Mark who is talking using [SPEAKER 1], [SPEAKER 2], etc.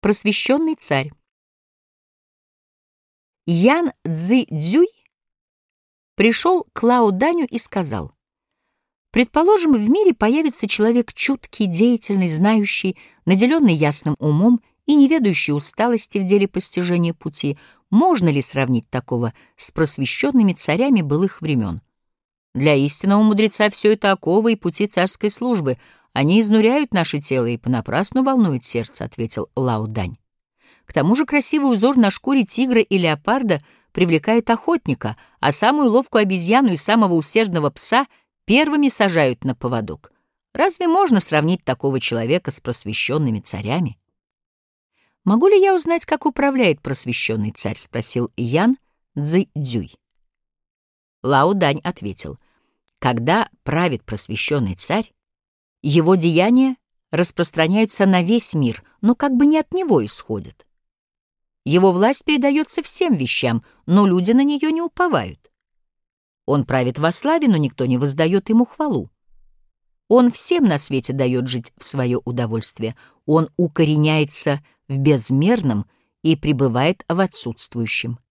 [SPEAKER 1] Просвещенный царь. Ян Цзи-Дзюй пришел к Лао Даню и сказал: «Предположим, в мире появится человек чуткий, деятельный, знающий, наделенный ясным умом и не ведающий усталости в деле постижения пути. Можно ли сравнить такого с просвещенными царями былых времен? Для истинного мудреца все это оковы и пути царской службы. Они изнуряют наше тело и понапрасну волнуют сердце», — ответил Лао Дань. «К тому же красивый узор на шкуре тигра и леопарда привлекает охотника, а самую ловкую обезьяну и самого усердного пса первыми сажают на поводок. Разве можно сравнить такого человека с просвещенными царями?» «Могу ли я узнать, как управляет просвещенный царь?» — спросил Ян Цзи-Дзюй. Лао Дань ответил: «Когда правит просвещенный царь, его деяния распространяются на весь мир, но как бы не от него исходят. Его власть передается всем вещам, но люди на нее не уповают. Он правит во славе, но никто не воздает ему хвалу. Он всем на свете дает жить в свое удовольствие. Он укореняется в безмерном и пребывает в отсутствующем.